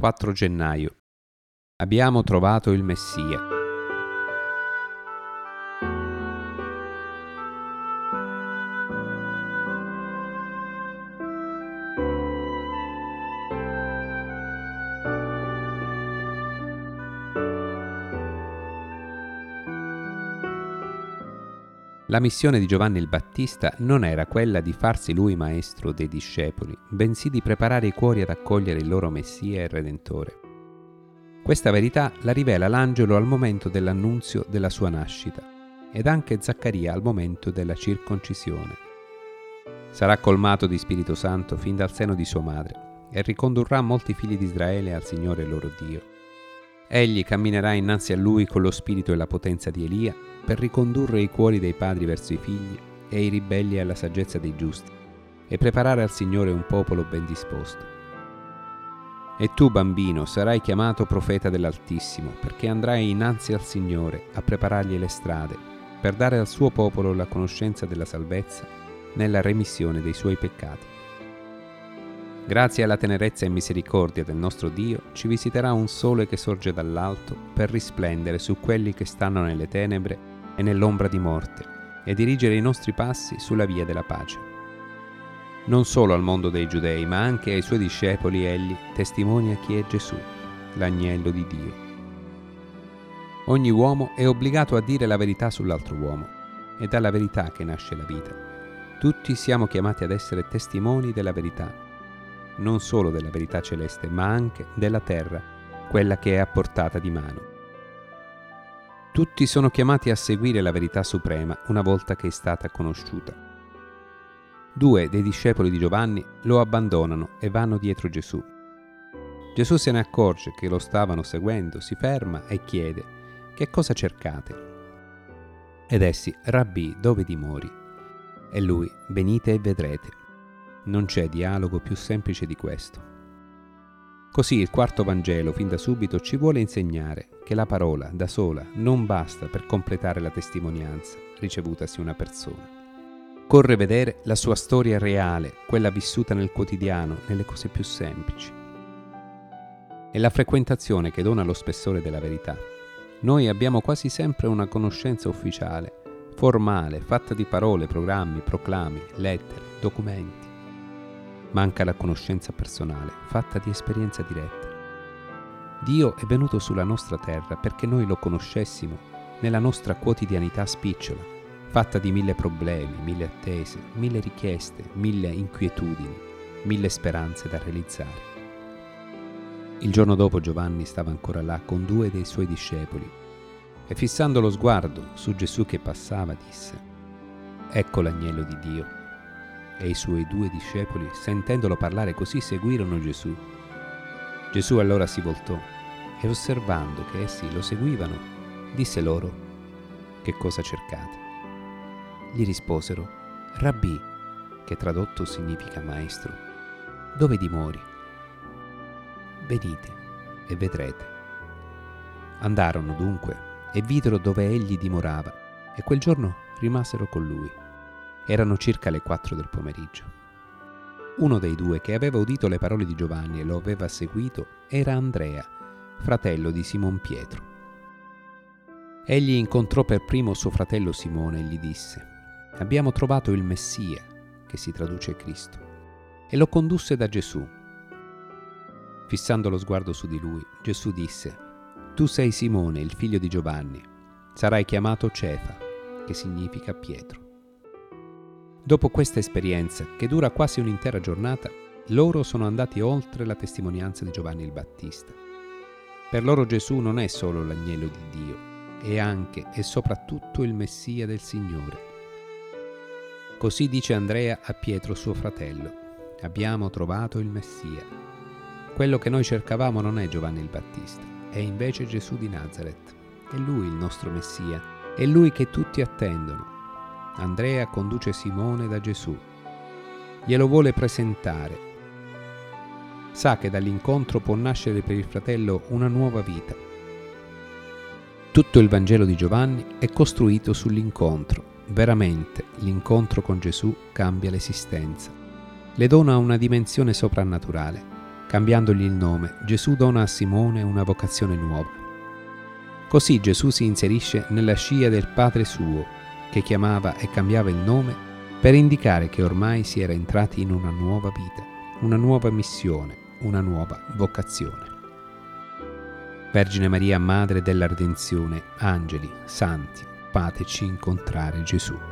4 gennaio. Abbiamo trovato il Messia. La missione di Giovanni il Battista non era quella di farsi lui maestro dei discepoli, bensì di preparare i cuori ad accogliere il loro Messia e Redentore. Questa verità la rivela l'angelo al momento dell'annunzio della sua nascita ed anche Zaccaria al momento della circoncisione. Sarà colmato di Spirito Santo fin dal seno di sua madre e ricondurrà molti figli di Israele al Signore loro Dio. Egli camminerà innanzi a lui con lo spirito e la potenza di Elia per ricondurre i cuori dei padri verso i figli e i ribelli alla saggezza dei giusti e preparare al Signore un popolo ben disposto. E tu, bambino, sarai chiamato profeta dell'Altissimo, perché andrai innanzi al Signore a preparargli le strade per dare al suo popolo la conoscenza della salvezza nella remissione dei suoi peccati. Grazie alla tenerezza e misericordia del nostro Dio, ci visiterà un sole che sorge dall'alto per risplendere su quelli che stanno nelle tenebre e nell'ombra di morte e dirigere i nostri passi sulla via della pace. Non solo al mondo dei Giudei, ma anche ai suoi discepoli egli testimonia chi è Gesù, l'agnello di Dio. Ogni uomo è obbligato a dire la verità sull'altro uomo, è dalla verità che nasce la vita. Tutti siamo chiamati ad essere testimoni della verità, non solo della verità celeste, ma anche della terra, quella che è a portata di mano. Tutti sono chiamati a seguire la verità suprema una volta che è stata conosciuta. 2 dei discepoli di Giovanni lo abbandonano e vanno dietro Gesù. Gesù se ne accorge che lo stavano seguendo, si ferma e chiede: «Che cosa cercate?» Ed essi: «Rabbì, dove dimori?» E lui: «Venite e vedrete». Non c'è dialogo più semplice di questo. Così il quarto Vangelo fin da subito ci vuole insegnare che la parola da sola non basta per completare la testimonianza ricevutasi una persona. Occorre vedere la sua storia reale, quella vissuta nel quotidiano, nelle cose più semplici. È la frequentazione che dona lo spessore della verità. Noi abbiamo quasi sempre una conoscenza ufficiale, formale, fatta di parole, programmi, proclami, lettere, documenti. Manca la conoscenza personale, fatta di esperienza diretta. Dio è venuto sulla nostra terra perché noi lo conoscessimo nella nostra quotidianità spicciola, fatta di 1000 problemi, 1000 attese, 1000 richieste, 1000 inquietudini, 1000 speranze da realizzare. Il giorno dopo Giovanni stava ancora là con 2 dei suoi discepoli e fissando lo sguardo su Gesù che passava disse: «Ecco l'agnello di Dio». E i suoi 2 discepoli, sentendolo parlare così, seguirono Gesù. Gesù allora si voltò e, osservando che essi lo seguivano, disse loro: «Che cosa cercate?» Gli risposero: «Rabbì», che tradotto significa maestro, «dove dimori?» «Venite e vedrete». Andarono dunque e videro dove egli dimorava e quel giorno rimasero con lui. Erano circa le 4 del pomeriggio. Uno dei 2 che aveva udito le parole di Giovanni e lo aveva seguito era Andrea, fratello di Simon Pietro. Egli incontrò per primo suo fratello Simone e gli disse: «Abbiamo trovato il Messia», che si traduce Cristo, e lo condusse da Gesù. Fissando lo sguardo su di lui, Gesù disse: «Tu sei Simone, il figlio di Giovanni, sarai chiamato Cefa», che significa Pietro. Dopo questa esperienza, che dura quasi un'intera giornata, loro sono andati oltre la testimonianza di Giovanni il Battista. Per loro Gesù non è solo l'agnello di Dio, è anche e soprattutto il Messia del Signore. Così dice Andrea a Pietro suo fratello: «Abbiamo trovato il Messia». Quello che noi cercavamo non è Giovanni il Battista, è invece Gesù di Nazaret. È Lui il nostro Messia, è Lui che tutti attendono. Andrea conduce Simone da Gesù. Glielo vuole presentare. Sa che dall'incontro può nascere per il fratello una nuova vita. Tutto il Vangelo di Giovanni è costruito sull'incontro. Veramente l'incontro con Gesù cambia l'esistenza. Le dona una dimensione soprannaturale. Cambiandogli il nome, Gesù dona a Simone una vocazione nuova. Così Gesù si inserisce nella scia del Padre suo, che chiamava e cambiava il nome per indicare che ormai si era entrati in una nuova vita, una nuova missione, una nuova vocazione. Vergine Maria, Madre della Redenzione, angeli, santi, fateci incontrare Gesù.